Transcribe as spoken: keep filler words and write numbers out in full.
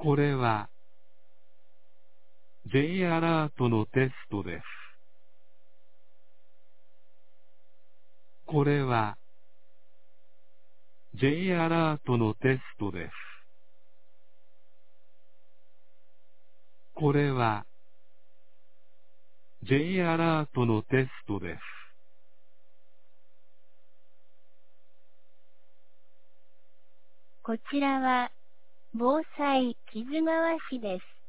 これは J アラートのテストです。これは J アラートのテストです。これは J アラートのテストです。 こちらは防災傷回しです。